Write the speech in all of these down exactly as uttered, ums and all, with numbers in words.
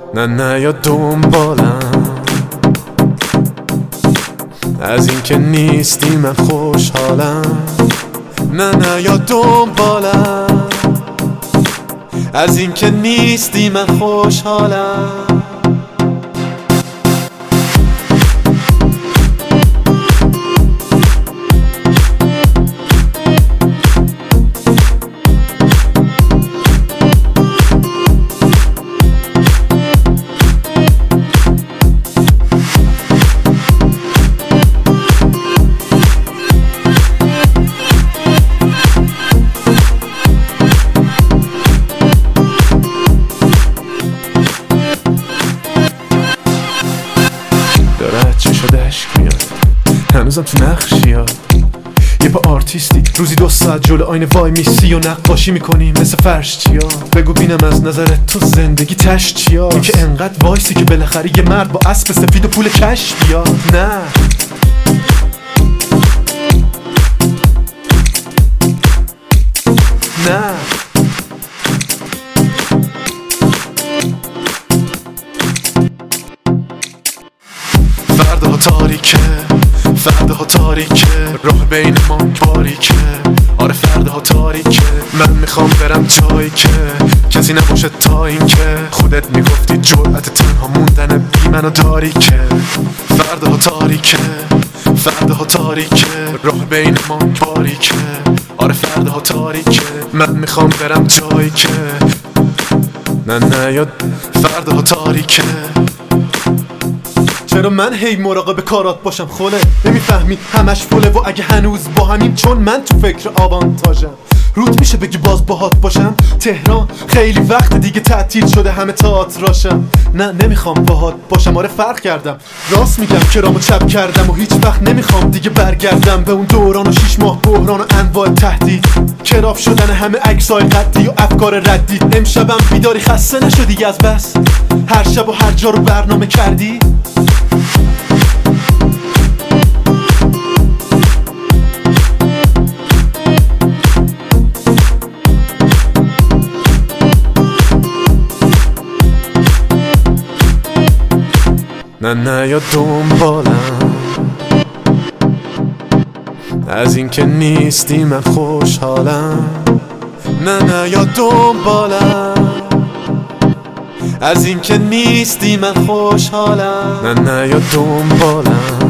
نه نه یا دنبالم، از این که نیستی من خوشحالم. نه نه یا دنبالم، از این که نیستی من خوشحالم. داره چه شده عشق میاد، هنوزم تو نقشی ها. یه پا آرتیستی روزی دو ساعت جلو آینه وای میسی و نقاشی میکنی مثل فرش چیا. بگو بینم از نظرت تو زندگی تش چیا. این که انقدر وایسی که بالاخره یه مرد با اسب سفید و پول کش بیاد. نه نه فردها تاریکه، فردها تاریکه، راه بین ما باریکه. آره فردها تاریکه، من میخوام برم جایی که کسی نباشه تا این که خودت میگفتی جرأت تنها موندن بی منو داری که. فردها تاریکه، فردها تاریکه، راه بین ما باریکه. آره فردها تاریکه، من میخوام برم جایی که نه نه یا فردها تاریکه. چرا من هی مراقب کارات باشم خله؟ نمیفهمی همش فله و اگه هنوز با همین، چون من تو فکر آوانتاژم. رود میشه بگی باز باهات باشم؟ تهران خیلی وقت دیگه تعطیل شده همه تئاتراشم. نه نمیخوام باهات باشم، آره فرق کردم، راست میگم کرامو چپ کردم و هیچ وقت نمیخوام دیگه برگردم به اون دوران و شیش ماه بحران و انواع تهدید. کراف شدن همه عکسای قدی و افکار ردی. امشبم بیداری خسته نشدی از بس؟ هر شب و هر جا رو برنامه کردی؟ نه نه یا دنبالم، از این که نیستی من خوشحالم. نه نه یا دنبالم، از این که نیستی من خوشحالم. نه نه یا دنبالم،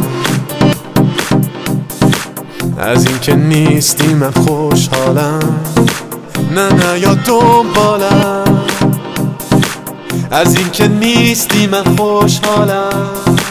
از این که نیستی من خوشحالم. نه نه یا دنبالم، از این که نیستی من خوشحالم.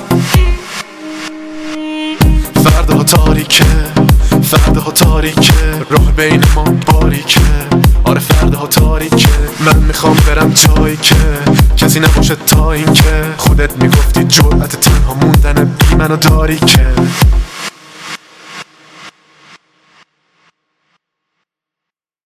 فردها تاریکه، فردها تاریکه، راه بین ما باریکه. آره فردها تاریکه، من میخوام برم جایی که کسی نباشه تا این که خودت میگفتی جرأت تنها موندن بی منو داری که.